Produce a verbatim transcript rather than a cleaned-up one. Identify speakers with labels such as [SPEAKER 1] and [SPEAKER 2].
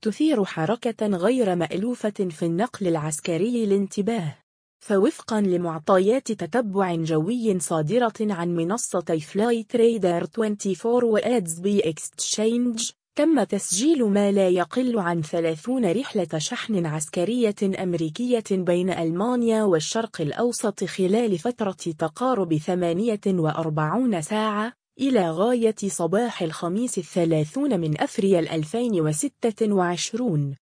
[SPEAKER 1] تثير حركة غير مألوفة في النقل العسكري الانتباه. فوفقاً لمعطيات تتبع جوي صادرة عن منصتي فلاي تريدر أربعة وعشرين وآدز بي إكستشينج، تم تسجيل ما لا يقل عن ثلاثين رحلة شحن عسكرية أمريكية بين ألمانيا والشرق الأوسط خلال فترة تقارب ثمانية وأربعين ساعة، إلى غاية صباح الخميس الثلاثين من أفريل ألفين وستة وعشرين.